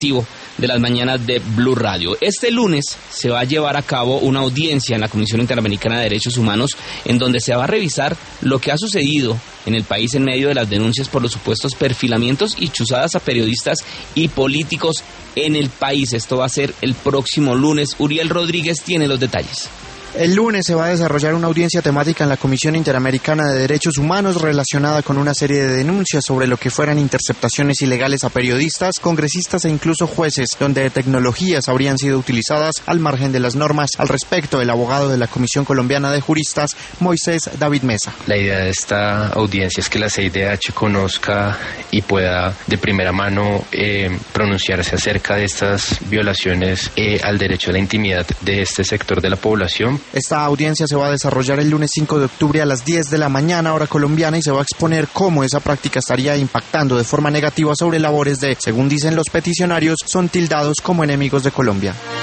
informativo de las mañanas de Blue Radio. Este lunes se va a llevar a cabo una audiencia en la Comisión Interamericana de Derechos Humanos en donde se va a revisar lo que ha sucedido en el país en medio de las denuncias por los supuestos perfilamientos y chuzadas a periodistas y políticos en el país. Esto va a ser el próximo lunes. Uriel Rodríguez tiene los detalles. El lunes se va a desarrollar una audiencia temática en la Comisión Interamericana de Derechos Humanos relacionada con una serie de denuncias sobre lo que fueran interceptaciones ilegales a periodistas, congresistas e incluso jueces, donde tecnologías habrían sido utilizadas al margen de las normas. Al respecto, el abogado de la Comisión Colombiana de Juristas, Moisés David Mesa. La idea de esta audiencia es que la CIDH conozca y pueda de primera mano pronunciarse acerca de estas violaciones al derecho a la intimidad de este sector de la población. Esta audiencia se va a desarrollar el lunes 5 de octubre a las 10 de la mañana, hora colombiana, y se va a exponer cómo esa práctica estaría impactando de forma negativa sobre labores de, según dicen los peticionarios, son tildados como enemigos de Colombia.